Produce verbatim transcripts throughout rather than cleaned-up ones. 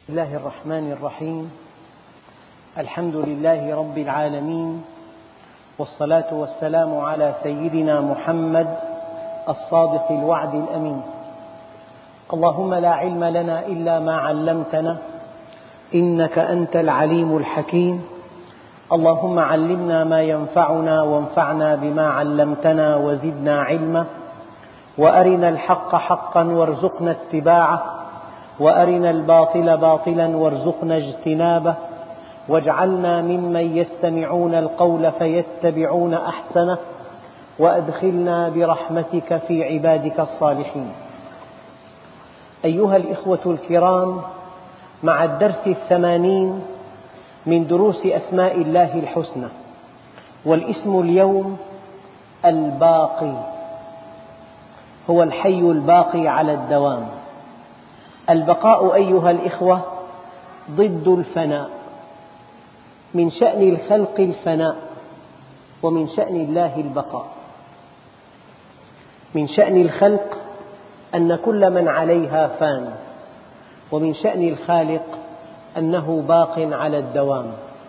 بسم الله الرحمن الرحيم. الحمد لله رب العالمين، والصلاة والسلام على سيدنا محمد الصادق الوعد الأمين. اللهم لا علم لنا إلا ما علمتنا إنك أنت العليم الحكيم. اللهم علمنا ما ينفعنا وانفعنا بما علمتنا وزدنا علما، وأرنا الحق حقا وارزقنا اتباعه، وأرنا الباطل باطلا وارزقنا اجتنابه، واجعلنا ممن يستمعون القول فيتبعون أحسنه، وأدخلنا برحمتك في عبادك الصالحين. أيها الإخوة الكرام، مع الدرس الثمانين من دروس أسماء الله الحسنى، والاسم اليوم الباقي، هو الحي الباقي على الدوام. البقاء أيها الإخوة ضد الفناء. من شأن الخلق الفناء، ومن شأن الله البقاء. من شأن الخلق أن كل من عليها فان، ومن شأن الخالق أنه باق على الدوام.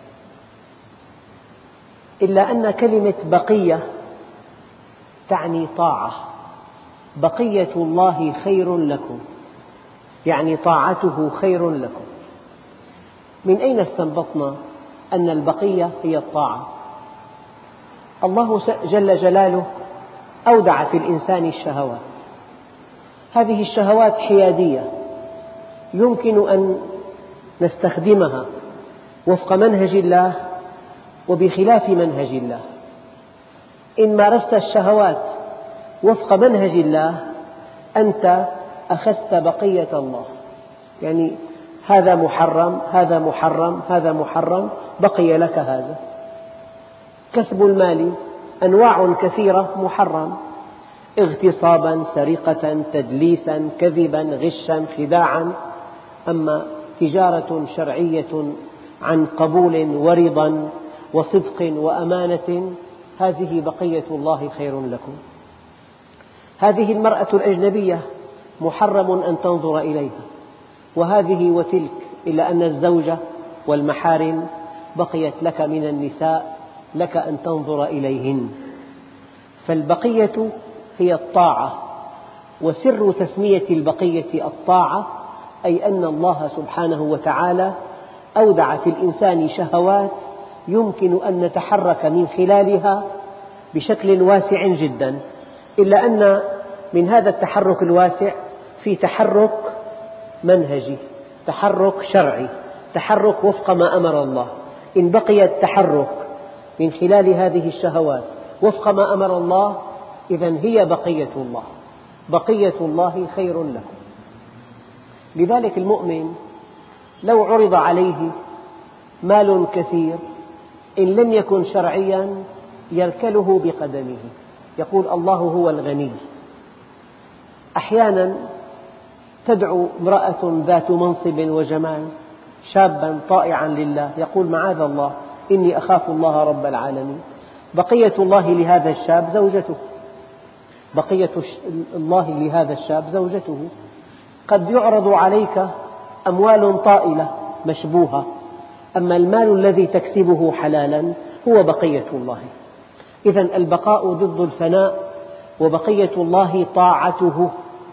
إلا أن كلمة بقية تعني طاعة. بقية الله خير لكم، يعني طاعته خير لكم. من أين استنبطنا أن البقية هي الطاعة؟ الله جل جلاله أودع في الإنسان الشهوات. هذه الشهوات حيادية، يمكن أن نستخدمها وفق منهج الله وبخلاف منهج الله. إن مارست الشهوات وفق منهج الله أنت أخذت بقية الله، يعني هذا محرم هذا محرم هذا محرم، بقي لك هذا. كسب المال أنواع كثيرة محرم، اغتصابا، سرقة، تدليسا، كذبا، غشا، خداعا. أما تجارة شرعية عن قبول ورضا وصدق وأمانة، هذه بقية الله خير لكم. هذه المرأة الأجنبية محرم أن تنظر إليها، وهذه وتلك، إلا أن الزوجة والمحارم بقيت لك من النساء، لك أن تنظر إليهن. فالبقية هي الطاعة، وسر تسمية البقية الطاعة أي أن الله سبحانه وتعالى أودع في الإنسان شهوات يمكن أن نتحرك من خلالها بشكل واسع جدا، إلا أن من هذا التحرك الواسع في تحرك منهجي، تحرك شرعي، تحرك وفق ما أمر الله. إن بقي التحرك من خلال هذه الشهوات وفق ما أمر الله، إذن هي بقية الله. بقية الله خير لكم. لذلك المؤمن لو عرض عليه مال كثير إن لم يكن شرعيا يركله بقدمه، يقول الله هو الغني. أحيانا تدعو امرأة ذات منصب وجمال شابا طائعا لله، يقول معاذ الله إني أخاف الله رب العالمين. بقية الله لهذا الشاب زوجته، بقية الله لهذا الشاب زوجته. قد يعرض عليك أموال طائلة مشبوهة، أما المال الذي تكسبه حلالا هو بقية الله. إذن البقاء ضد الفناء، وبقية الله طاعته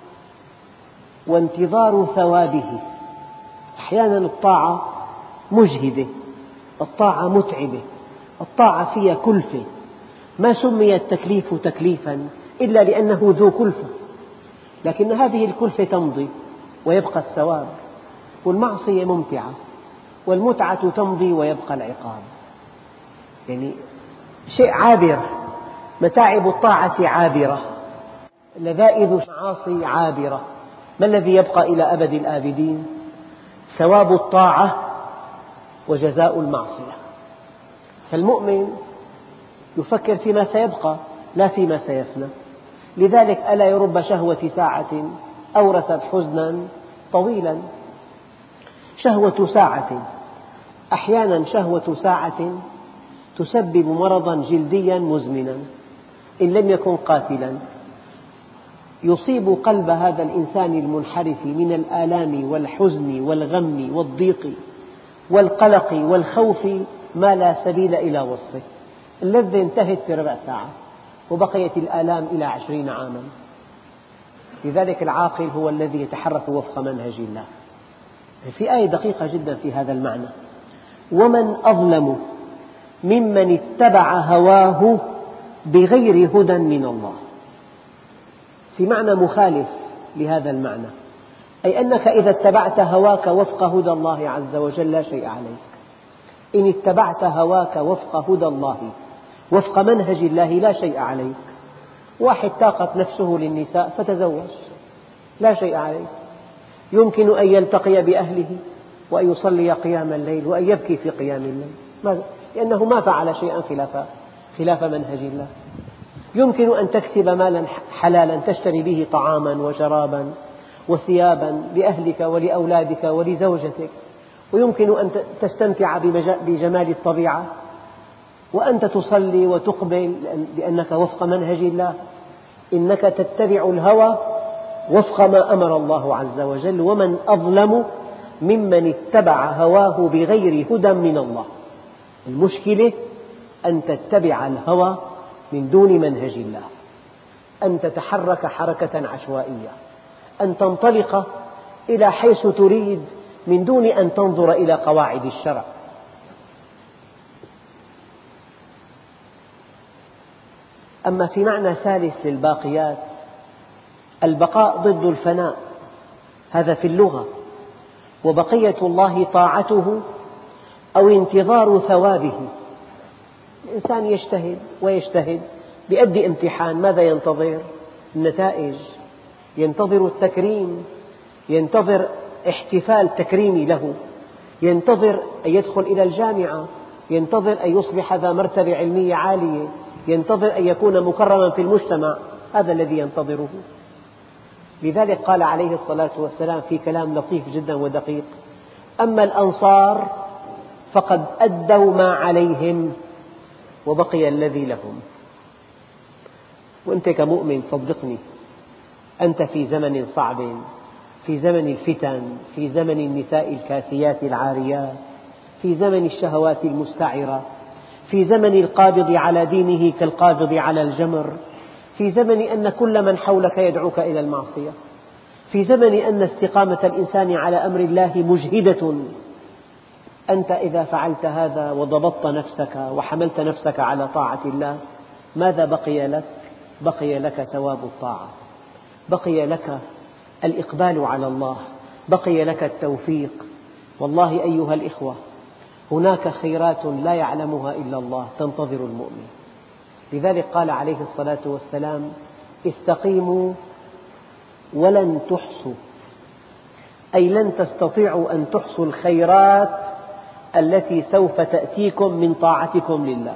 وانتظار ثوابه. أحيانا الطاعة مجهدة، الطاعة متعبة، الطاعة فيها كلفة. ما سمي التكليف تكليفا إلا لأنه ذو كلفة، لكن هذه الكلفة تمضي ويبقى الثواب. والمعصية ممتعة، والمتعة تمضي ويبقى العقاب. يعني شيء عابر. متاعب الطاعة عابرة، لذائذ المعاصي عابرة. ما الذي يبقى إلى أبد الآبدين؟ ثواب الطاعة وجزاء المعصية. فالمؤمن يفكر فيما سيبقى لا فيما سيفنى. لذلك ألا يرب شهوة ساعة أورثت حزنا طويلا. شهوة ساعة، أحيانا شهوة ساعة تسبب مرضا جلديا مزمنا إن لم يكن قاتلا. يصيب قلب هذا الإنسان المنحرف من الآلام والحزن والغم والضيق والقلق والخوف ما لا سبيل إلى وصفه. اللذة انتهت في ربع ساعة وبقيت الآلام إلى عشرين عاما. لذلك العاقل هو الذي يتحرك وفق منهج الله. في آية دقيقة جدا في هذا المعنى: ومن أظلم ممن اتبع هواه بغير هدى من الله. في معنى مخالف لهذا المعنى، أي أنك إذا اتبعت هواك وفق هدى الله عز وجل لا شيء عليك. إن اتبعت هواك وفق هدى الله وفق منهج الله لا شيء عليك. واحد تاقت نفسه للنساء فتزوج، لا شيء عليه. يمكن أن يلتقي بأهله وأن يصلي قيام الليل وأن يبكي في قيام الليل، لأنه ما فعل شيئا خلاف خلاف منهج الله. يمكن أن تكسب مالا حلالا تشتري به طعاما وشرابا وثيابا لأهلك ولأولادك ولزوجتك، ويمكن أن تستمتع بجمال الطبيعة وأنت تصلي وتقبل لأنك وفق منهج الله. إنك تتبع الهوى وفق ما أمر الله عز وجل. ومن أظلم ممن اتبع هواه بغير هدى من الله. المشكلة أن تتبع الهوى من دون منهج الله، أن تتحرك حركة عشوائية، أن تنطلق إلى حيث تريد من دون أن تنظر إلى قواعد الشرع. أما في معنى ثالث للباقيات، البقاء ضد الفناء، هذا في اللغة. وبقية الله طاعته أو انتظار ثوابه. الإنسان يجتهد ويجتهد بيؤدي امتحان، ماذا ينتظر؟ النتائج. ينتظر التكريم، ينتظر احتفال تكريمي له، ينتظر أن يدخل إلى الجامعة، ينتظر أن يصبح ذا مرتبة علمية عالية، ينتظر أن يكون مكرما في المجتمع. هذا الذي ينتظره. لذلك قال عليه الصلاة والسلام في كلام لطيف جدا ودقيق: أما الأنصار فقد أدوا ما عليهم وبقي الذي لهم. وأنت كمؤمن صدقني، أنت في زمن صعب، في زمن الفتن، في زمن النساء الكاسيات العاريات، في زمن الشهوات المستعرة، في زمن القابض على دينه كالقابض على الجمر، في زمن أن كل من حولك يدعوك إلى المعصية، في زمن أن استقامة الإنسان على أمر الله مجهدة. أنت إذا فعلت هذا وضبطت نفسك وحملت نفسك على طاعة الله، ماذا بقي لك؟ بقي لك ثواب الطاعة، بقي لك الإقبال على الله، بقي لك التوفيق. والله أيها الإخوة، هناك خيرات لا يعلمها إلا الله تنتظر المؤمن. لذلك قال عليه الصلاة والسلام: استقيموا ولن تحصوا، أي لن تستطيعوا أن تحصوا الخيرات التي سوف تأتيكم من طاعتكم لله.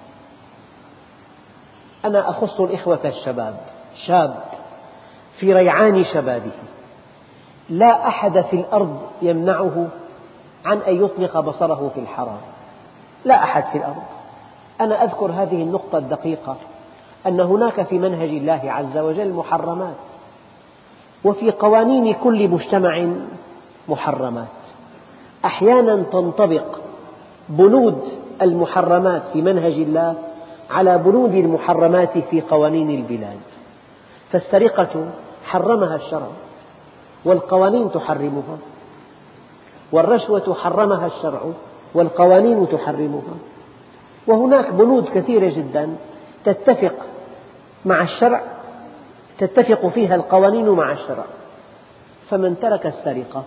أنا أخص الإخوة الشباب، شاب في ريعان شبابه لا أحد في الأرض يمنعه عن أن يطلق بصره في الحرام، لا أحد في الأرض. أنا أذكر هذه النقطة الدقيقة، أن هناك في منهج الله عز وجل محرمات، وفي قوانين كل مجتمع محرمات. أحيانا تنطبق بنود المحرمات في منهج الله على بنود المحرمات في قوانين البلاد. فالسرقة حرمها الشرع والقوانين تحرمها، والرشوة حرمها الشرع والقوانين تحرمها. وهناك بنود كثيرة جدا تتفق مع الشرع، تتفق فيها القوانين مع الشرع. فمن ترك السرقة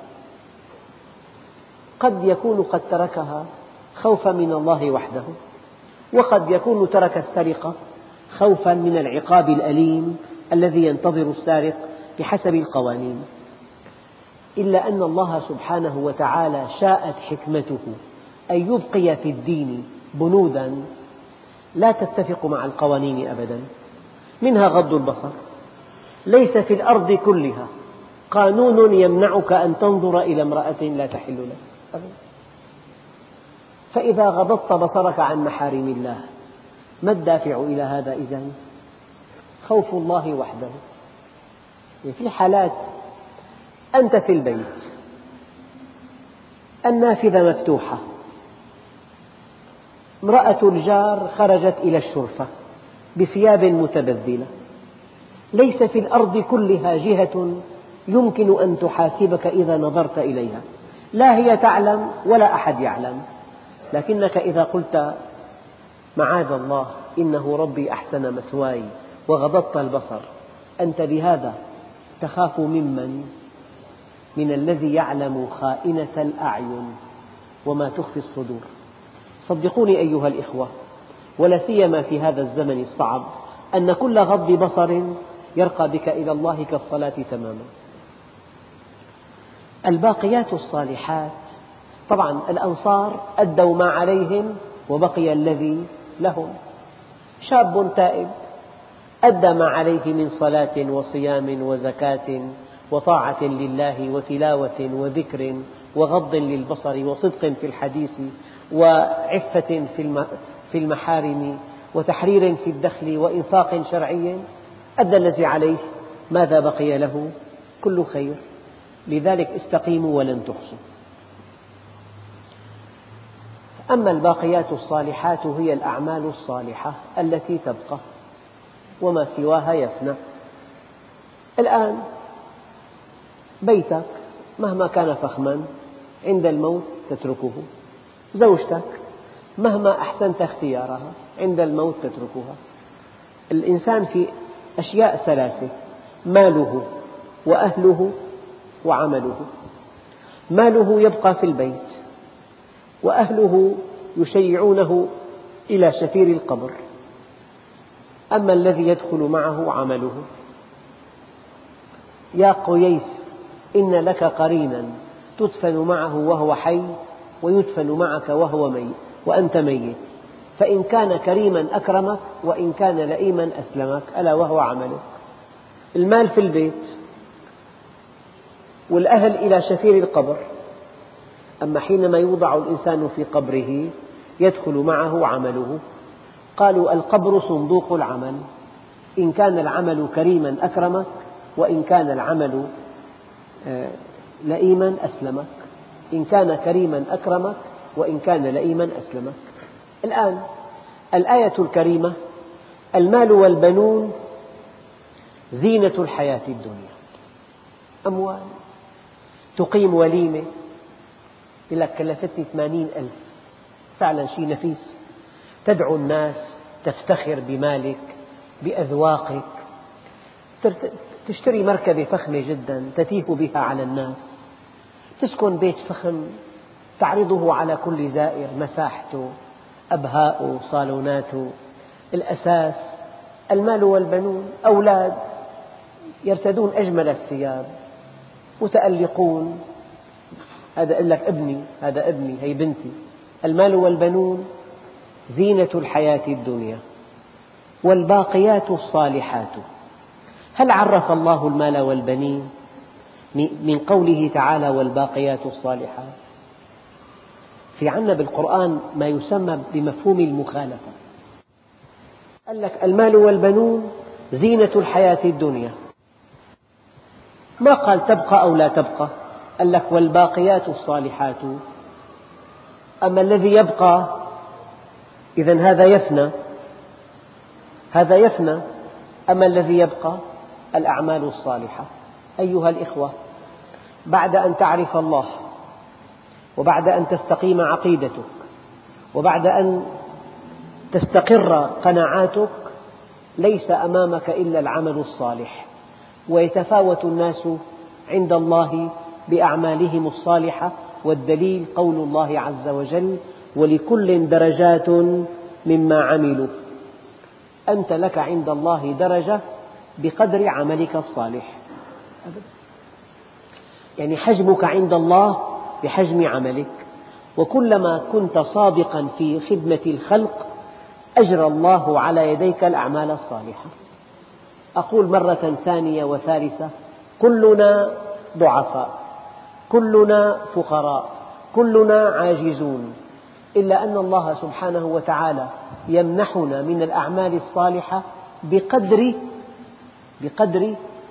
قد يكون قد تركها خوفا من الله وحده، وقد يكون ترك السرقة خوفا من العقاب الأليم الذي ينتظر السارق بحسب القوانين. إلا أن الله سبحانه وتعالى شاءت حكمته أن يبقي في الدين بنودا لا تتفق مع القوانين أبدا. منها غض البصر. ليس في الأرض كلها قانون يمنعك أن تنظر إلى امرأة لا تحل لك أبدا. فإذا غضضت بصرك عن محارم الله، ما الدافع إلى هذا إذن؟ خوف الله وحده. في حالات أنت في البيت، النافذة مفتوحة، امرأة الجار خرجت إلى الشرفة بثياب متبذلة، ليس في الأرض كلها جهة يمكن أن تحاسبك إذا نظرت إليها، لا هي تعلم ولا أحد يعلم، لكنك إذا قلت معاذ الله إنه ربي أحسن مثواي وغضضت البصر، أنت بهذا تخاف ممن؟ من الذي يعلم خائنة الأعين وما تخفي الصدور. صدقوني أيها الإخوة، ولا سيما في هذا الزمن الصعب، أن كل غض بصر يرقى بك إلى الله كالصلاة تماما. الباقيات الصالحات، طبعا الأنصار أدوا ما عليهم وبقي الذي لهم. شاب تائب أدى ما عليه من صلاة وصيام وزكاة وطاعة لله وتلاوة وذكر وغض للبصر وصدق في الحديث وعفة في المحارم وتحرير في الدخل وإنفاق شرعي، أدى الذي عليه، ماذا بقي له؟ كل خير. لذلك استقيموا ولن تحصوا. أما الباقيات الصالحات هي الأعمال الصالحة التي تبقى وما سواها يفنى. الآن بيتك مهما كان فخما عند الموت تتركه، زوجتك مهما أحسنت اختيارها عند الموت تتركها. الإنسان في أشياء ثلاثة: ماله وأهله وعمله. ماله يبقى في البيت، وأهله يشيعونه إلى شفير القبر، أما الذي يدخل معه عمله. يا قييس إن لك قرينا تدفن معه وهو حي ويدفن معك وهو ميت وأنت ميت، فإن كان كريما أكرمك وإن كان لئيما أسلمك، ألا وهو عملك. المال في البيت والأهل إلى شفير القبر، أما حينما يوضع الإنسان في قبره يدخل معه عمله. قالوا القبر صندوق العمل، إن كان العمل كريما أكرمك وإن كان العمل لئيما أسلمك، إن كان كريما أكرمك وإن كان لئيما أسلمك. الآن الآية الكريمة: المال والبنون زينة الحياة الدنيا. أموال، تقيم وليمة يقول لك كلفتني ثمانين ألف، فعلا شيء نفيس. تدعو الناس، تفتخر بمالك بأذواقك، تشتري مركبة فخمة جدا تتيه بها على الناس، تسكن بيت فخم تعرضه على كل زائر، مساحته، أبهاؤه، صالوناته، الأساس. المال والبنون، أولاد يرتدون أجمل الثياب، متألقون، هذا يقول لك ابني، هذا ابني، هي بنتي. المال والبنون زينة الحياة الدنيا والباقيات الصالحات. هل عرف الله المال والبنين من قوله تعالى والباقيات الصالحات؟ في عنا بالقرآن ما يسمى بمفهوم المخالفة. قال لك المال والبنون زينة الحياة الدنيا، ما قال تبقى أو لا تبقى، قال لك والباقيات الصالحات. أما الذي يبقى إذن هذا يفنى، هذا يفنى. أما الذي يبقى الأعمال الصالحة. أيها الإخوة، بعد أن تعرف الله وبعد أن تستقيم عقيدتك وبعد أن تستقر قناعاتك، ليس أمامك إلا العمل الصالح، ويتفاوت الناس عند الله بأعمالهم الصالحة، والدليل قول الله عز وجل: ولكل درجات مما عملوا. أنت لك عند الله درجة بقدر عملك الصالح، يعني حجمك عند الله بحجم عملك، وكلما كنت صادقا في خدمة الخلق أجرى الله على يديك الأعمال الصالحة. أقول مرة ثانية وثالثة: كلنا ضعفاء، كلنا فقراء، كلنا عاجزون، إلا أن الله سبحانه وتعالى يمنحنا من الأعمال الصالحة بقدر بقدر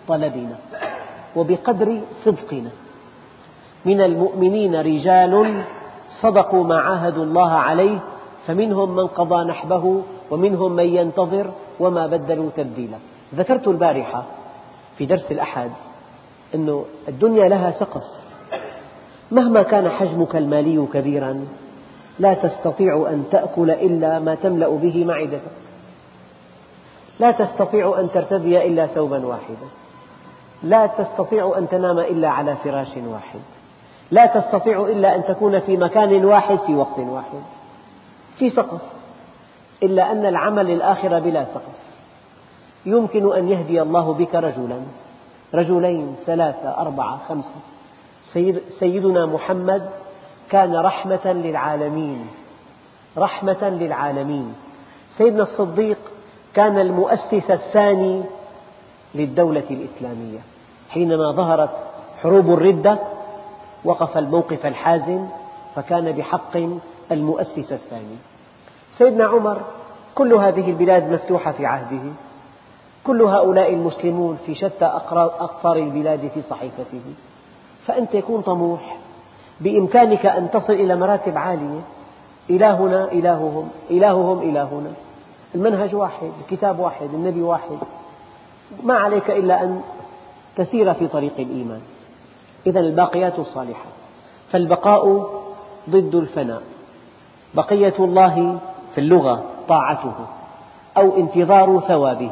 طلبنا وبقدر صدقنا. من المؤمنين رجال صدقوا ما عاهدوا الله عليه فمنهم من قضى نحبه ومنهم من ينتظر وما بدلوا تبديلا. ذكرت البارحة في درس الأحد أن الدنيا لها سقف، مهما كان حجمك المالي كبيرا لا تستطيع أن تأكل إلا ما تملأ به معدتك، لا تستطيع أن ترتدي إلا ثوبا واحدا، لا تستطيع أن تنام إلا على فراش واحد، لا تستطيع إلا أن تكون في مكان واحد في وقت واحد، في سقف. إلا أن العمل الآخرة بلا سقف. يمكن أن يهدي الله بك رجلا، رجلين، ثلاثة، أربعة، خمسة. سيدنا محمد كان رحمة للعالمين، رحمة للعالمين. سيدنا الصديق كان المؤسس الثاني للدولة الإسلامية، حينما ظهرت حروب الردة وقف الموقف الحازم فكان بحق المؤسس الثاني. سيدنا عمر كل هذه البلاد مفتوحة في عهده، كل هؤلاء المسلمون في شتى أقطار البلاد في صحيفته، فأنت كن طموح، بإمكانك أن تصل إلى مراتب عالية. إلهنا إلههم، إلههم إلهنا، المنهج واحد، الكتاب واحد، النبي واحد، ما عليك إلا أن تسير في طريق الإيمان. إذن الباقيات الصالحات، فالبقاء ضد الفناء. بقية الله في اللغة طاعته أو انتظار ثوابه،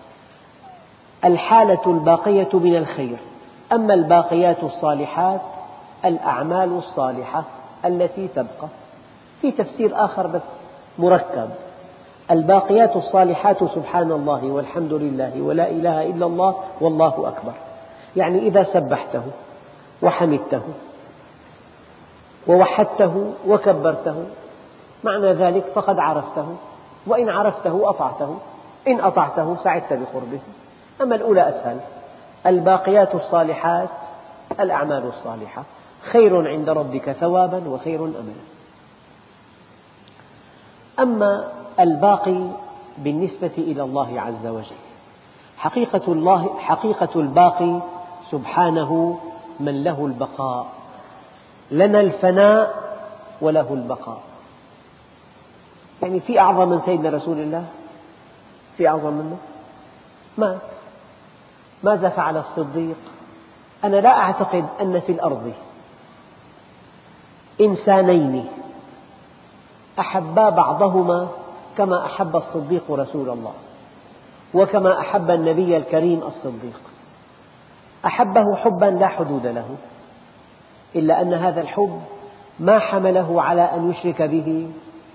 الحالة الباقية من الخير. أما الباقيات الصالحات الأعمال الصالحة التي تبقى. في تفسير آخر بس مركب: الباقيات الصالحات سبحان الله والحمد لله ولا إله إلا الله والله أكبر. يعني إذا سبحته وحمدته ووحدته وكبرته معنى ذلك فقد عرفته، وإن عرفته أطعته، إن أطعته سعدت بقربه. أما الأولى أسهل، الباقيات الصالحات الأعمال الصالحة، خير عند ربك ثوابا وخير أملا. أما الباقي بالنسبة إلى الله عز وجل، حقيقة الله حقيقة الباقي سبحانه من له البقاء، لنا الفناء وله البقاء. يعني في أعظم من سيدنا رسول الله؟ في أعظم منه؟ مات. ماذا فعل الصديق؟ أنا لا أعتقد أن في الأرض إنسانين أحبا بعضهما كما أحب الصديق رسول الله، وكما أحب النبي الكريم الصديق. أحبه حبا لا حدود له، إلا أن هذا الحب ما حمله على أن يشرك به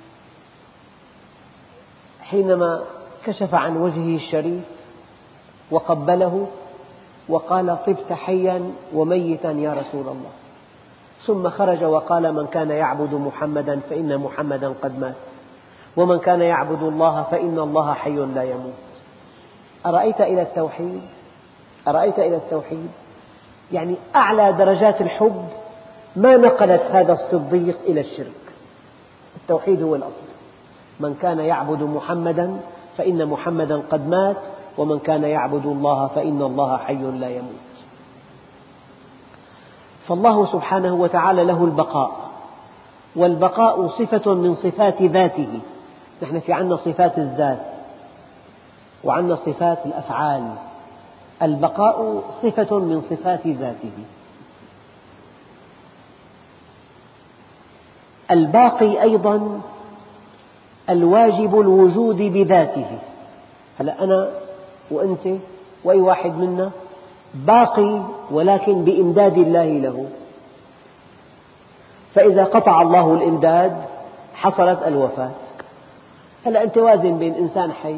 حينما كشف عن وجهه الشريف وقبله وقال: طبت حيا وميتا يا رسول الله. ثم خرج وقال: من كان يعبد محمدا فإن محمدا قد مات، ومن كان يعبد الله فإن الله حي لا يموت. أرأيت إلى التوحيد؟ أرأيت إلى التوحيد؟ يعني أعلى درجات الحب ما نقلت هذا الصديق إلى الشرك. التوحيد هو الأصل. من كان يعبد محمدا فإن محمدا قد مات، ومن كان يعبد الله فإن الله حي لا يموت. فالله سبحانه وتعالى له البقاء، والبقاء صفة من صفات ذاته. نحن في عندنا صفات الذات وعندنا صفات الأفعال، البقاء صفة من صفات ذاته. الباقي أيضا الواجب الوجود بذاته. هلأ أنا وأنت وأي واحد منا باقي، ولكن بإمداد الله له. فإذا قطع الله الإمداد حصلت الوفاة. هلأ أنت وازن بين إنسان حي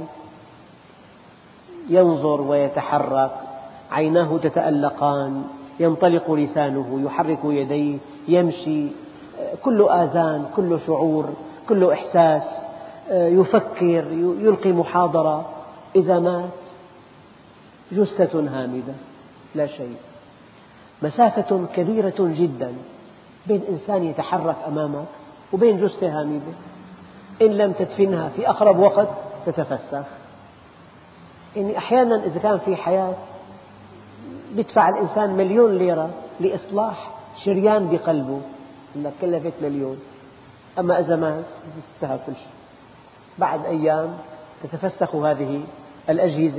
ينظر ويتحرك، عيناه تتألقان، ينطلق لسانه، يحرك يديه، يمشي، كله آذان، كله شعور، كله إحساس، يفكر، يلقي محاضرة. إذا مات جثة هامدة لا شيء. مسافة كبيرة جدا بين إنسان يتحرك أمامك وبين جثة هامدة، إن لم تدفنها في أقرب وقت تتفسخ. يعني أحيانا إذا كان في حياة يدفع الإنسان مليون ليرة لإصلاح شريان بقلبه، لك كلفت مليون. أما إذا مات انتهى كل شيء، بعد أيام تتفسخ هذه الأجهزة.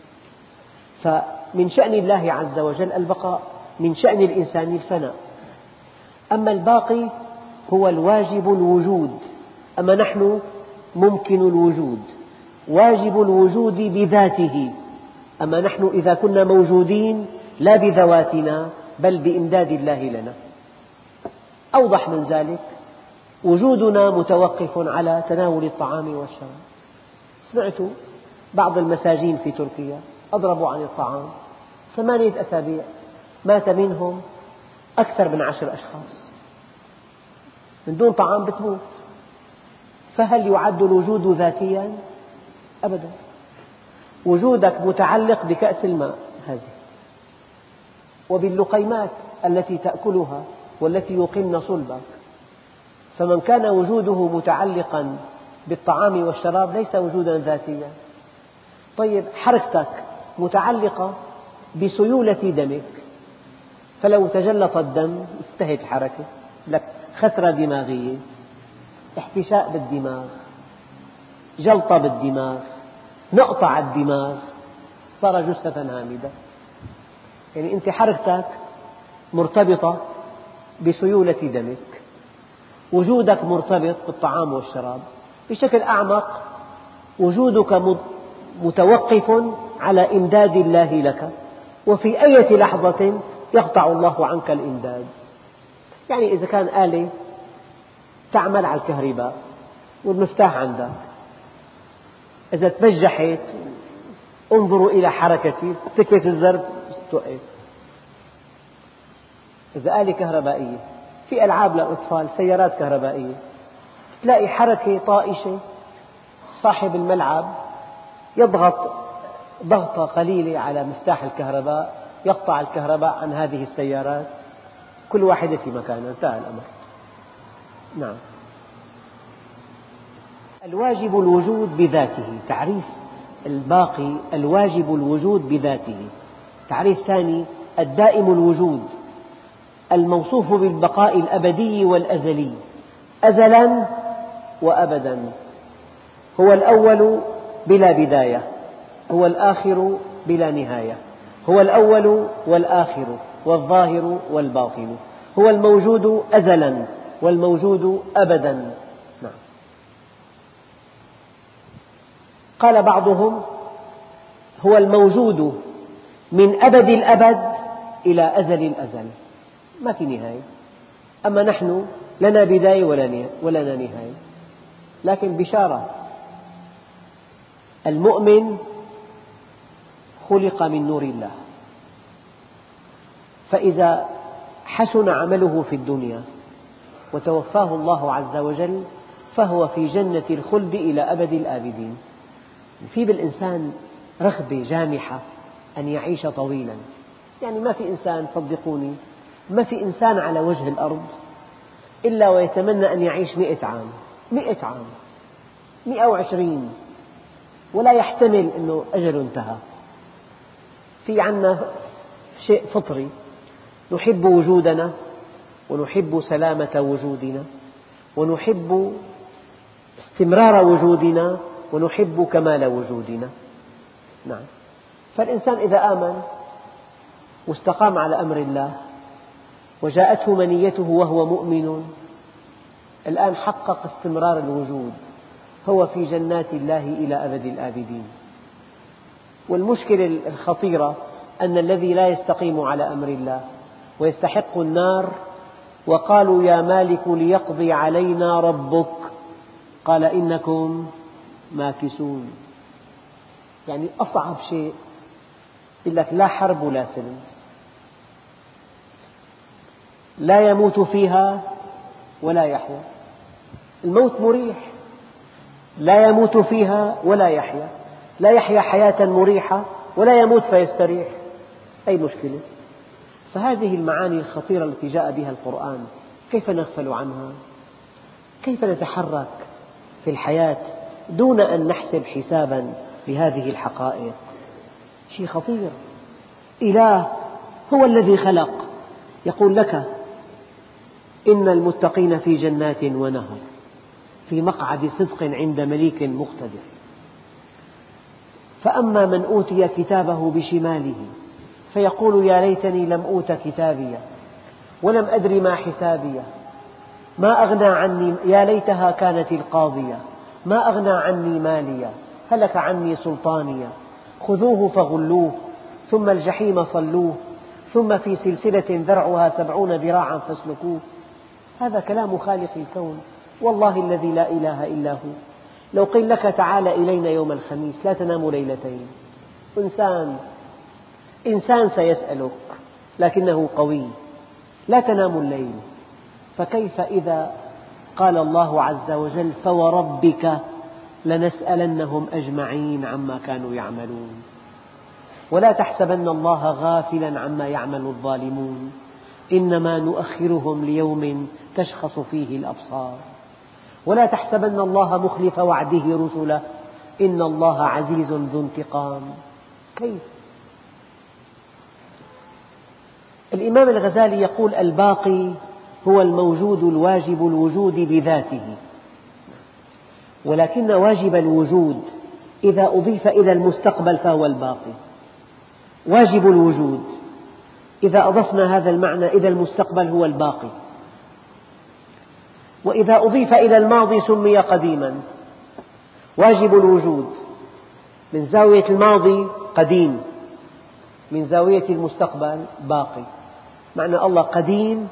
فمن شأن الله عز وجل البقاء، من شأن الإنسان الفناء. أما الباقي هو الواجب الوجود، أما نحن ممكن الوجود، واجب الوجود بذاته. أما نحن إذا كنا موجودين لا بذواتنا بل بإمداد الله لنا. أوضح من ذلك وجودنا متوقف على تناول الطعام والشراب. سمعت بعض المساجين في تركيا أضربوا عن الطعام ثمانية أسابيع مات منهم أكثر من عشر أشخاص، من دون طعام بتموت. فهل يعد الوجود ذاتيا؟ أبدا. وجودك متعلق بكأس الماء هذه وباللقيمات التي تأكلها والتي يقمن صلبك. فمن كان وجوده متعلقا بالطعام والشراب ليس وجودا ذاتيا. طيب حركتك متعلقة بسيولة دمك، فلو تجلط الدم انتهت الحركة، لك خسرة دماغية، احتشاء بالدماغ، جلطة بالدماغ، نقطة على الدماغ، صار جثة هامدة. يعني أنت حركتك مرتبطة بسيولة دمك، وجودك مرتبط بالطعام والشراب. بشكل أعمق وجودك متوقف على إمداد الله لك، وفي أي لحظة يقطع الله عنك الإمداد. يعني إذا كان آلة تعمل على الكهرباء والمفتاح عندك، إذا تبجحت انظروا إلى حركتي، تكبس الزر توقف. إذا آلة كهربائية، في ألعاب للأطفال سيارات كهربائية، تلاقي حركة طائشة، صاحب الملعب يضغط ضغطة قليلة على مفتاح الكهرباء يقطع الكهرباء عن هذه السيارات، كل واحدة في مكانها، انتهى الأمر. نعم. الواجب الوجود بذاته، تعريف الباقي الواجب الوجود بذاته. تعريف ثاني الدائم الوجود، الموصوف بالبقاء الأبدي والأزلي، أزلا وأبدا. هو الأول بلا بداية، هو الآخر بلا نهاية، هو الأول والآخر والظاهر والباطن، هو الموجود أزلا والموجود أبدا. نعم. قال بعضهم هو الموجود من أبد الأبد إلى أزل الأزل، ما في نهاية. أما نحن لنا بداية ولنا نهاية. لكن بشارة، المؤمن خلق من نور الله، فإذا حسن عمله في الدنيا وتوفاه الله عز وجل فهو في جنة الخلد إلى أبد الآبدين. في بالإنسان رغبة جامحة أن يعيش طويلا. يعني ما في إنسان، صدقوني، ما في إنسان على وجه الأرض إلا ويتمنى أن يعيش مئة عام، مئة عام، مئة وعشرين، ولا يحتمل أنه أجله انتهى. في عنا شيء فطري، نحب وجودنا ونحب سلامة وجودنا ونحب استمرار وجودنا ونحب كمال وجودنا. نعم. فالإنسان إذا آمن واستقام على أمر الله وجاءته منيته وهو مؤمن، الآن حقق استمرار الوجود، هو في جنات الله إلى أبد الآبدين. والمشكلة الخطيرة أن الذي لا يستقيم على أمر الله ويستحق النار، وقالوا يا مالك ليقضي علينا ربك قال إنكم ماكثون. يعني أصعب شيء يقول لك لا حرب ولا سلم، لا يموت فيها ولا يحيا. الموت مريح، لا يموت فيها ولا يحيا، لا يحيا حياة مريحة ولا يموت فيستريح. أي مشكلة؟ فهذه المعاني الخطيرة التي جاء بها القرآن كيف نغفل عنها؟ كيف نتحرك في الحياة دون أن نحسب حسابا لهذه الحقائق؟ شيء خطير. إله هو الذي خلق. يقول لك إن المتقين في جنات ونهر في مقعد صدق عند مليك مقتدر. فأما من أوتي كتابه بشماله فيقول يا ليتني لم أوت كتابيه ولم أدر ما حسابيه ما أغنى عني يا ليتها كانت القاضية ما أغنى عني ماليه هلك عني سلطانيه خذوه فغلوه ثم الجحيم صلوه ثم في سلسلة ذرعها سبعون ذراعا فاسلكوه. هذا كلام خالق الكون، والله الذي لا إله إلا هو. لو قيل لك تعال إلينا يوم الخميس لا تنام ليلتين، إنسان إنسان سيسألك لكنه قوي، لا تنام الليل، فكيف إذا قال الله عز وجل فوربك لنسألنهم أجمعين عما كانوا يعملون. ولا تحسبن الله غافلا عما يعمل الظالمون إنما نؤخرهم ليوم تشخص فيه الأبصار. ولا تحسبن الله مخلف وعده رسله إن الله عزيز ذو انتقام. كيف؟ الإمام الغزالي يقول الباقي هو الموجود الواجب الوجود بذاته، ولكن واجب الوجود إذا أضيف إلى المستقبل فهو الباقي. واجب الوجود إذا أضفنا هذا المعنى إلى المستقبل هو الباقي، وإذا أضيف إلى الماضي سمي قديما. واجب الوجود من زاوية الماضي قديم، من زاوية المستقبل باقي. معنى الله قديم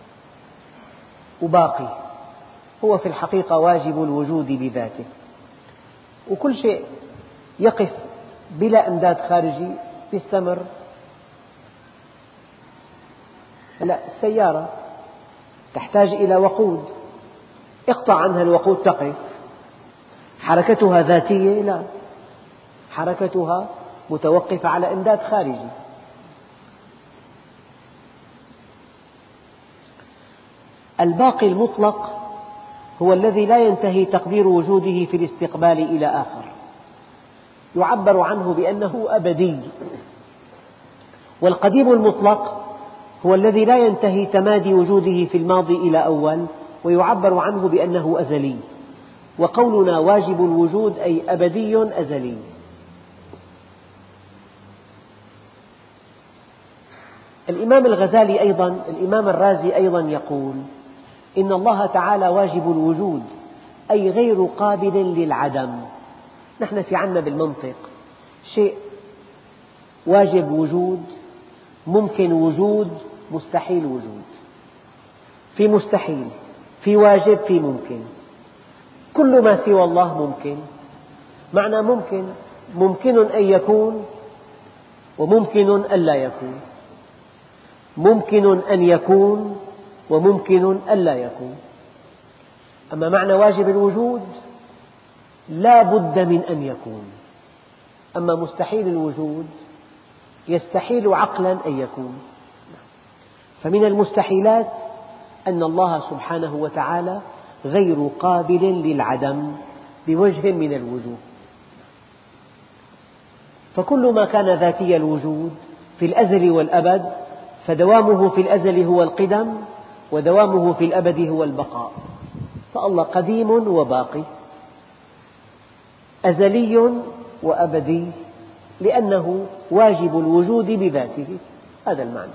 وباقي، هو في الحقيقة واجب الوجود بذاته، وكل شيء يقف بلا إمداد خارجي يستمر. لا، السيارة تحتاج إلى وقود، اقطع عنها الوقود تقف. حركتها ذاتية؟ لا، حركتها متوقفة على إمداد خارجي. الباقي المطلق هو الذي لا ينتهي تقدير وجوده في الاستقبال إلى آخر، يعبر عنه بأنه أبدي. والقديم المطلق هو الذي لا ينتهي تمادي وجوده في الماضي إلى أول، ويعبر عنه بأنه أزلي. وقولنا واجب الوجود أي أبدي أزلي. الإمام الغزالي أيضا الإمام الرازي أيضا يقول إن الله تعالى واجب الوجود أي غير قابل للعدم. نحن في عنا بالمنطق شيء واجب وجود، ممكن وجود، مستحيل وجود. في مستحيل، في واجب، في ممكن. كل ما سوى الله ممكن. معنى ممكن ممكن أن يكون وممكن أن لا يكون، ممكن أن يكون وممكن أن لا يكون. أما معنى واجب الوجود لا بد من أن يكون. أما مستحيل الوجود يستحيل عقلا أن يكون. فمن المستحيلات أن الله سبحانه وتعالى غير قابل للعدم بوجه من الوجوه. فكل ما كان ذاتي الوجود في الأزل والأبد فدوامه في الأزل هو القدم، ودوامه في الأبد هو البقاء. فالله قديم وباقي، أزلي وأبدي، لأنه واجب الوجود بذاته. هذا المعنى.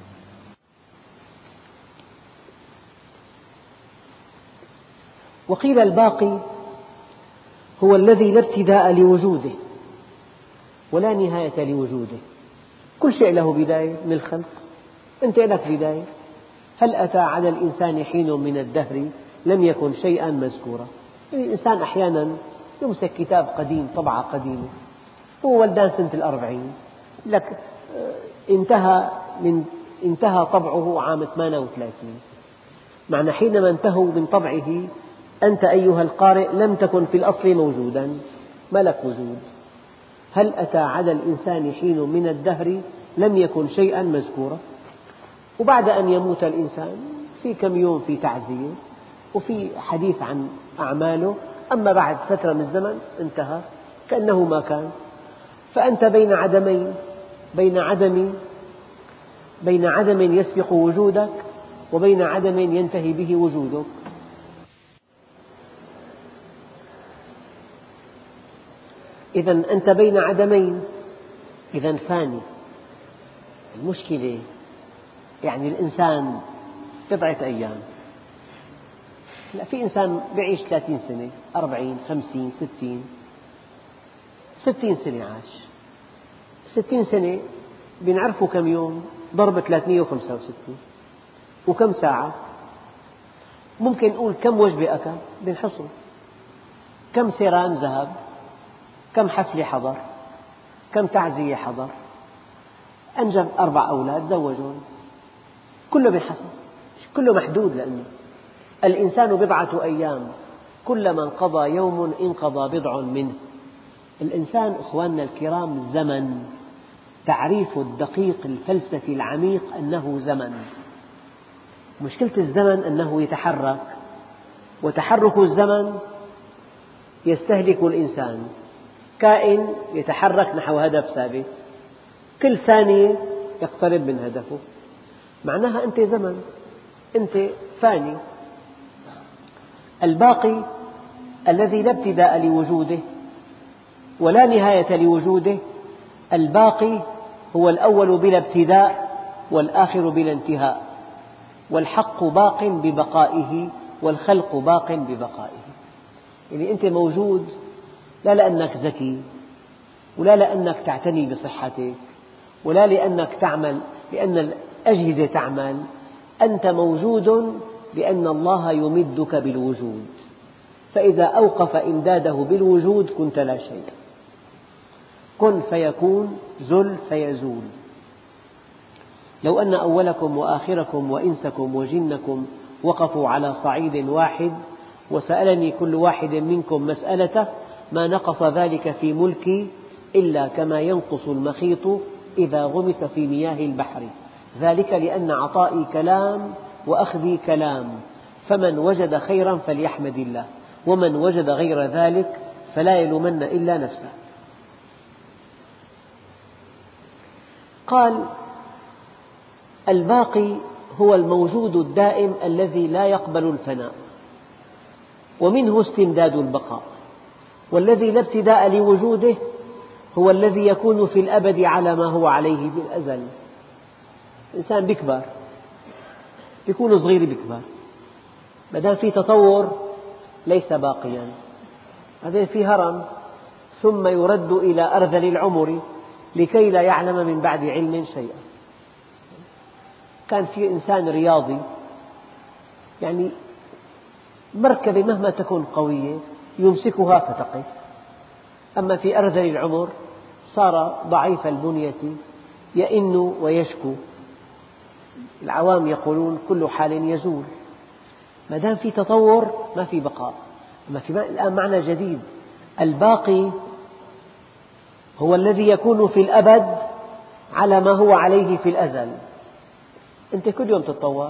وقيل الباقي هو الذي لا ابتداء لوجوده ولا نهاية لوجوده. كل شيء له بداية من الخلق، أنت لك بداية. هل أتى على الإنسان حين من الدهر لم يكن شيئا مذكورا. يعني الإنسان أحيانا يمسك كتاب قديم، طبعة قديمة، هو ولدان سنة الأربعين، لك انتهى من انتهى طبعه عام ثمانية وثلاثين. معنى حينما انتهوا من طبعه أنت أيها القارئ لم تكن في الأصل موجودا، ما لك وجود. هل أتى على الإنسان حين من الدهر لم يكن شيئا مذكورا. وبعد أن يموت الإنسان في كم يوم في تعزية وفي حديث عن أعماله، أما بعد فترة من الزمن انتهى كأنه ما كان. فأنت بين عدمين، بين عدم بين عدم يسبق وجودك وبين عدم ينتهي به وجودك. إذا أنت بين عدمين، إذا فاني. المشكلة يعني الإنسان بضعة أيام. لا، في إنسان يعيش ثلاثين سنة، أربعين، خمسين، ستين، ستين سنة عاش. ستين سنة بنعرفوا كم يوم؟ ضرب ثلاثمئة وخمسة وستين. وكم ساعة؟ ممكن نقول كم وجبة أكل بنحصه، كم سيران ذهب، كم حفلة حضر، كم تعزية حضر، أنجب أربع أولاد، زوجهم، كله بنحسب، كله محدود. لأنه الإنسان بضعة أيام، كلما انقضى يوم انقضى بضع منه. الإنسان أخواننا الكرام زمن، تعريف الدقيق الفلسفي العميق أنه زمن. مشكلة الزمن أنه يتحرك، وتحرك الزمن يستهلك الإنسان. كائن يتحرك نحو هدف ثابت، كل ثانية يقترب من هدفه، معناها أنت زمن، أنت فاني. الباقي الذي لا ابتداء لوجوده ولا نهاية لوجوده، الباقي هو الأول بلا ابتداء والآخر بلا انتهاء، والحق باق ببقائه والخلق باق ببقائه. يعني أنت موجود لا لأنك ذكي، ولا لأنك تعتني بصحتك، ولا لأنك تعمل لأن الأجهزة تعمل. أنت موجود لأن الله يمدك بالوجود، فإذا أوقف إمداده بالوجود كنت لا شيء. كن فيكون، زل فيزول. لو أن أولكم وآخركم وإنسكم وجنكم وقفوا على صعيد واحد وسألني كل واحد منكم مسألته ما نقص ذلك في ملكي إلا كما ينقص المخيط إذا غمس في مياه البحر، ذلك لأن عطائي كلام وأخذي كلام، فمن وجد خيرا فليحمد الله، ومن وجد غير ذلك فلا يلومن إلا نفسه. قال: الباقي هو الموجود الدائم الذي لا يقبل الفناء، ومنه استمداد البقاء. والذي لا ابتداء لوجوده هو الذي يكون في الأبد على ما هو عليه بالأزل. الإنسان بيكبر، بيكون صغير بيكبر، ما دام في تطور ليس باقيا. بعدين في هرم، ثم يرد إلى أرذل العمر لكي لا يعلم من بعد علم شيئا. كان في إنسان رياضي، يعني مركبة مهما تكن قوية يمسكها فتقف، أما في أرذل العمر صار ضعيف البنية يئن ويشكو. العوام يقولون كل حال يزول. ما دام في تطور ما في بقاء. أما في الآن معنى جديد: الباقي هو الذي يكون في الأبد على ما هو عليه في الأزل. أنت كل يوم تتطور،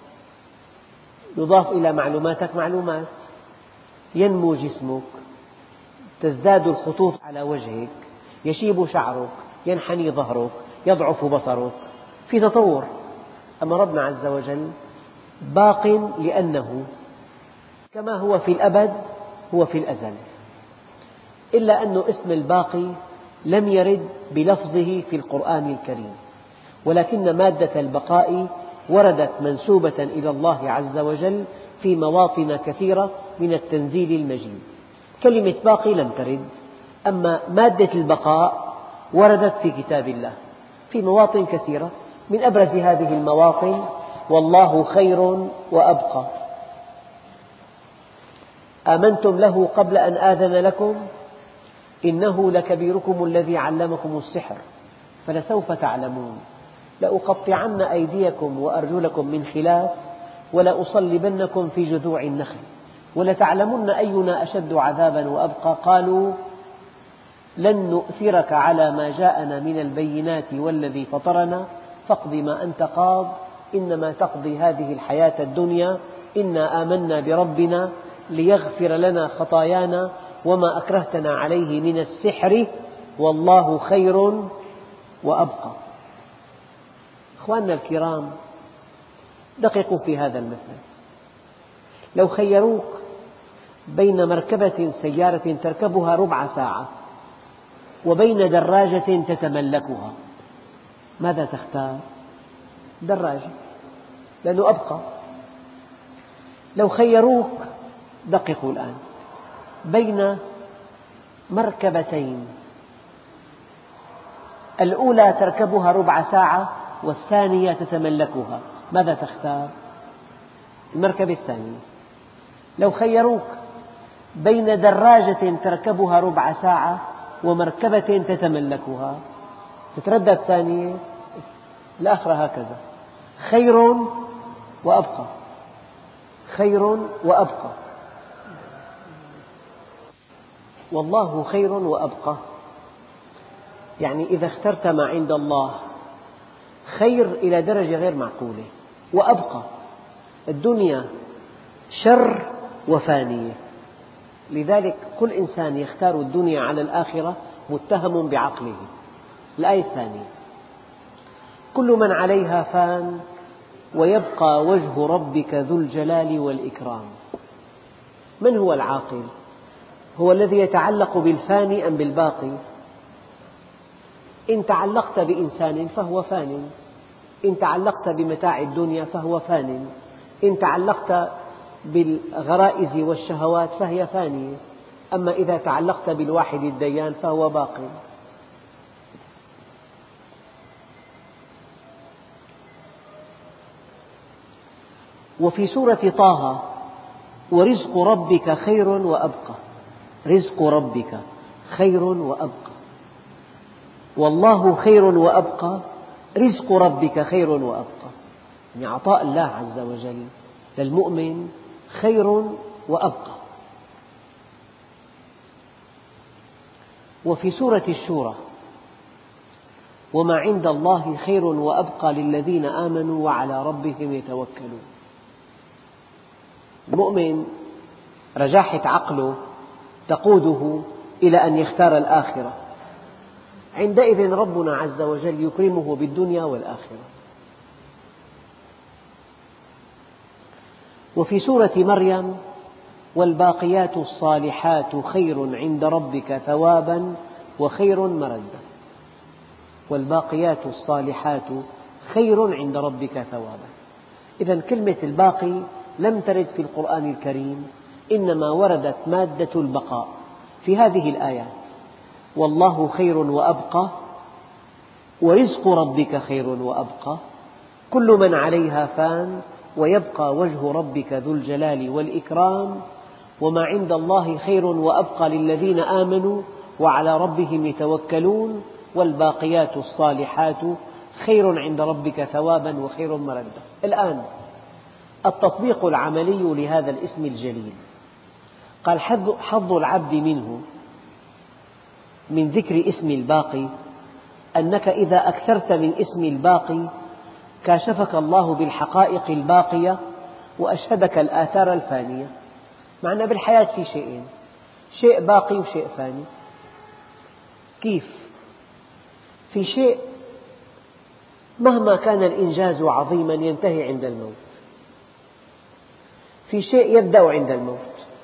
يضاف إلى معلوماتك معلومات، ينمو جسمك، تزداد الخطوط على وجهك، يشيب شعرك، ينحني ظهرك، يضعف بصرك، في تطور. أما ربنا عز وجل باق لأنه كما هو في الأبد هو في الأزل، إلا أن اسم الباقي لم يرد بلفظه في القرآن الكريم، ولكن مادة البقاء وردت منسوبة إلى الله عز وجل في مواطن كثيرة من التنزيل المجيد. كلمة باقي لم ترد، أما مادة البقاء وردت في كتاب الله في مواطن كثيرة. من أبرز هذه المواطن: والله خير وأبقى، آمنتم له قبل أن آذن لكم، إنه لكبيركم الذي علمكم السحر فلسوف تعلمون، لأقطعن أيديكم وأرجلكم من خلاف ولأصلبنكم في جذوع النخل ولتعلمن أينا أشد عذابا وأبقى. قالوا: لن نؤثرك على ما جاءنا من البينات والذي فطرنا فاقض ما أنت قاض إنما تقضي هذه الحياة الدنيا إنا آمنا بربنا ليغفر لنا خطايانا وما أكرهتنا عليه من السحر والله خير وأبقى. أخواننا الكرام، دققوا في هذا المثل. لو خيروك بين مركبة سيارة تركبها ربع ساعة وبين دراجة تتملكها، ماذا تختار؟ دراجة، لأنه أبقى. لو خيروك، دققوا الآن، بين مركبتين، الأولى تركبها ربع ساعة والثانية تتملكها، ماذا تختار؟ المركبة الثانية. لو خيروك بين دراجة تركبها ربع ساعة ومركبة تتملكها، تتردد الثانية، الآخرة هكذا، خير وأبقى، خير وأبقى. والله خير وأبقى، يعني إذا اخترت ما عند الله خير إلى درجة غير معقولة، وأبقى. الدنيا شر وفانية، لذلك كل إنسان يختار الدنيا على الآخرة متهم بعقله. الآية الثانية: كل من عليها فان ويبقى وجه ربك ذو الجلال والإكرام. من هو العاقل؟ هو الذي يتعلق بالفاني أم بالباقي؟ إن تعلقت بإنسان فهو فان، إن تعلقت بمتاع الدنيا فهو فان، إن تعلقت بالغرائز والشهوات فهي فانية، أما إذا تعلقت بالواحد الديان فهو باق. وفي سورة طه: ورزق ربك خير وأبقى، رزق ربك خير وأبقى، والله خير وأبقى، رزق ربك خير وأبقى. يعني عطاء الله عز وجل للمؤمن خير وأبقى. وفي سورة الشورى: وما عند الله خير وأبقى للذين آمنوا وعلى ربهم يتوكلون. المؤمن رجاحة عقله تقوده إلى أن يختار الآخرة، عندئذ ربنا عز وجل يكرمه بالدنيا والآخرة. وفي سورة مريم: والباقيات الصالحات خير عند ربك ثوابا وخير مردا. والباقيات الصالحات خير عند ربك ثوابا. إذن كلمة الباقي لم ترد في القرآن الكريم، إنما وردت مادة البقاء في هذه الآيات: والله خير وأبقى، ورزق ربك خير وأبقى، كل من عليها فان، ويبقى وجه ربك ذو الجلال والإكرام، وما عند الله خير وأبقى للذين آمنوا وعلى ربهم يتوكلون، والباقيات الصالحات خير عند ربك ثوابا وخير مردا. الآن التطبيق العملي لهذا الاسم الجليل. قال: حظ العبد منه من ذكر اسم الباقي أنك إذا أكثرت من اسم الباقي كاشفك الله بالحقائق الباقية وأشهدك الآثار الفانية. معنى بالحياة في شيئين: شيء باقي وشيء فاني. كيف؟ في شيء مهما كان الإنجاز عظيما ينتهي عند الموت، في شيء يبدأ عند الموت.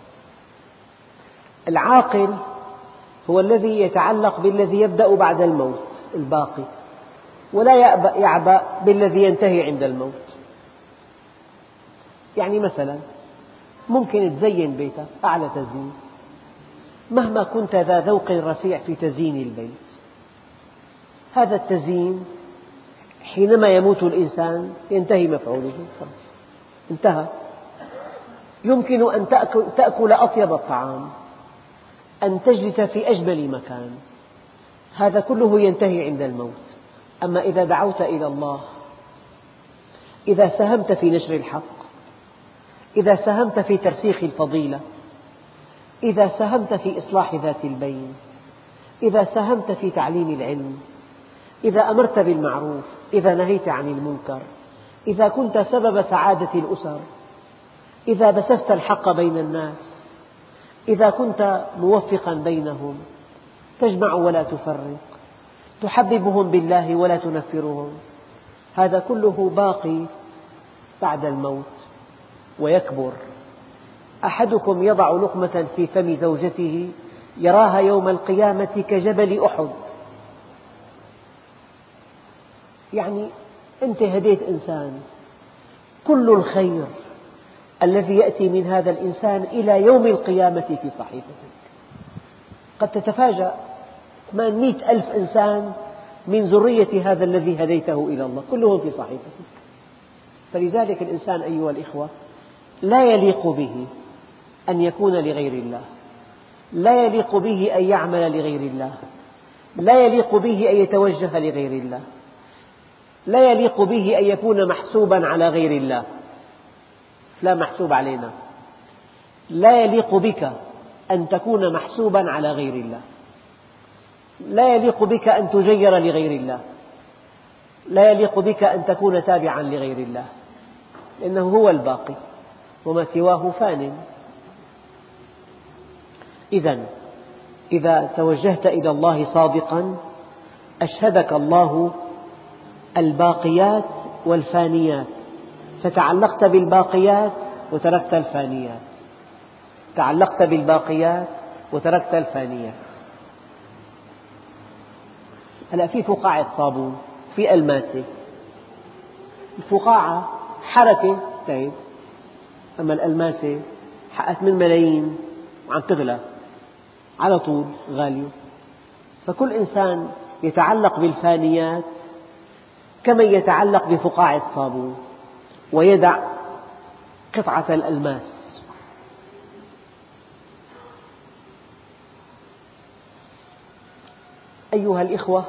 العاقل هو الذي يتعلق بالذي يبدأ بعد الموت الباقي، ولا يعبأ بالذي ينتهي عند الموت. يعني مثلا ممكن تزين بيتك أعلى تزيين، مهما كنت ذا ذوق رفيع في تزيين البيت، هذا التزيين حينما يموت الإنسان ينتهي مفعوله، انتهى. يمكن أن تأكل أطيب الطعام، أن تجلس في أجمل مكان، هذا كله ينتهي عند الموت. أما إذا دعوت إلى الله، إذا ساهمت في نشر الحق، إذا ساهمت في ترسيخ الفضيلة، إذا ساهمت في إصلاح ذات البين، إذا ساهمت في تعليم العلم، إذا أمرت بالمعروف، إذا نهيت عن المنكر، إذا كنت سبب سعادة الأسر، إذا بثثت الحق بين الناس، إذا كنت موفقا بينهم، تجمع ولا تفرق، تحببهم بالله ولا تنفرهم، هذا كله باقي بعد الموت ويكبر. أحدكم يضع لقمة في فم زوجته يراها يوم القيامة كجبل أحد. يعني أنت هديت إنسان، كل الخير الذي يأتي من هذا الإنسان إلى يوم القيامة في صحيفتك. قد تتفاجأ ثمانمئة ألف إنسان من ذرية هذا الذي هديته إلى الله كلهم في صحيفتك. فلذلك الإنسان أيها الإخوة لا يليق به أن يكون لغير الله، لا يليق به أن يعمل لغير الله، لا يليق به أن يتوجه لغير الله، لا يليق به أن يكون محسوبا على غير الله. لا محسوب علينا. لا يليق بك أن تكون محسوبا على غير الله، لا يليق بك أن تجير لغير الله، لا يليق بك أن تكون تابعا لغير الله، لأنه هو الباقي وما سواه فان. إذن إذا توجهت إلى الله صادقا أشهدك الله الباقيات والفانيات، فتعلقت بالباقيات وتركت الفانيات، تعلقت بالباقيات وتركت الفانيات. هلأ في فقاعة صابون، في ألماسة، الفقاعة حركة انتهت، أما الألماسة حقت من ملايين وعم تغلى على طول غالية. فكل إنسان يتعلق بالفانيات كمن يتعلق بفقاعة صابون ويدع قطعة الألماس. أيها الإخوة،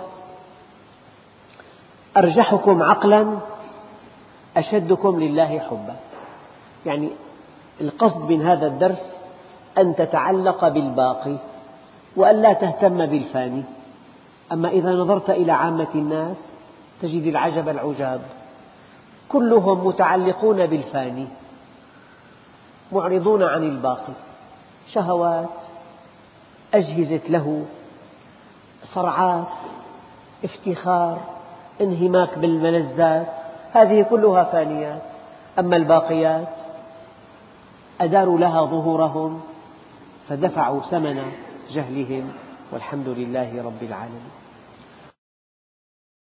أرجحكم عقلا أشدكم لله حبا. يعني القصد من هذا الدرس أن تتعلق بالباقي وأن لا تهتم بالفاني. أما إذا نظرت إلى عامة الناس تجد العجب العجاب، كلهم متعلقون بالفاني معرضون عن الباقي، شهوات، أجهزة له، صرعات، افتخار، انهماك بالملذات، هذه كلها فانيات. أما الباقيات أداروا لها ظهورهم فدفعوا ثمن جهلهم، والحمد لله رب العالمين.